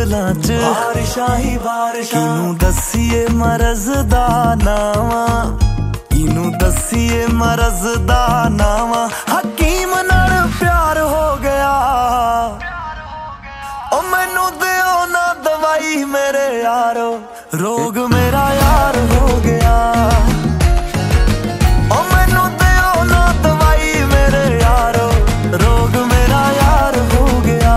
ਬੱਦਲਾਂ 'ਚ ਬਾਰਿਸ਼ਾਂ ਹੀ ਬਾਰਿਸ਼ਾਂ। ਕਿਨੂੰ ਦੱਸੀਏ ਮਰਜ਼ ਦਾ ਨਾਵਾਂ, ਕਿਨੂੰ ਦੱਸੀਏ ਮਰਜ਼ ਦਾ ਨਾਵਾਂ। ਹਕੀਮ ਨਾਲ ਪਿਆਰ ਹੋ ਗਿਆ, ਉਹ ਮੈਨੂੰ ਦਿਓ ਨਾ ਦਵਾਈ ਮੇਰੇ यारो, रोग मेरा यार हो गया। ओ मैनू दियो ना दवाई मेरे यारो, रोग मेरा यार हो गया।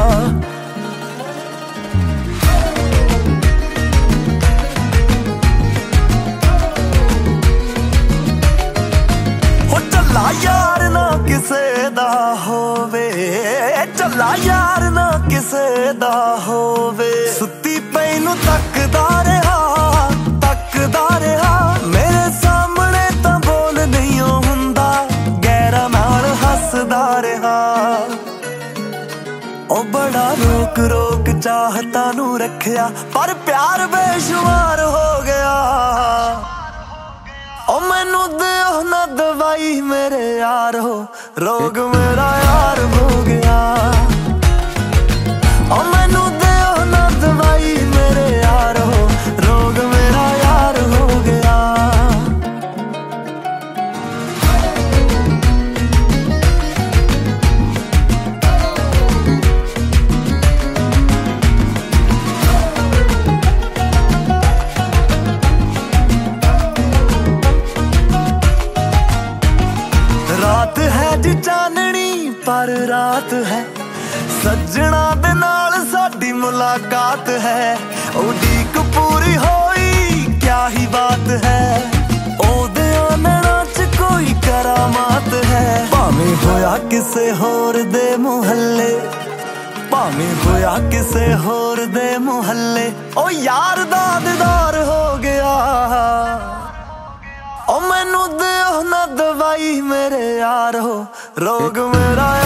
हो चला यार ना किसे दा होवे, चला यार ना किसे दा होवे। सुती पई नू तकदा रहा, तकदा रहा मेरे सामने तां बोल नहीं हुंदा, गैरां नाल हसदा रहा। ओ बड़ा रोक रोक चाहता नू रखिया, पर प्यार बेशुमार हो गया। ओ मैनू दियो ना दवाई मेरे यारो, रोग मेरा यार हो गया। ओ मैनू दियो ना दवाई मेरे यारो, रोग मेरा यार हो गया। रात है जी चांदनी पर रात है, सजना दे नाल साडी मुलाकात है। उड़ीक पूरी होई क्या ही बात है, ओदे नैना च कोई करामात है। भावें होया किसे होर दे मुहल्ले, भावें होया किसे होर दे मुहल्ले, ओ यार दा दीदार हो गया। ओ मैनू दियो ना दवाई मेरे यारो, रोग मेरा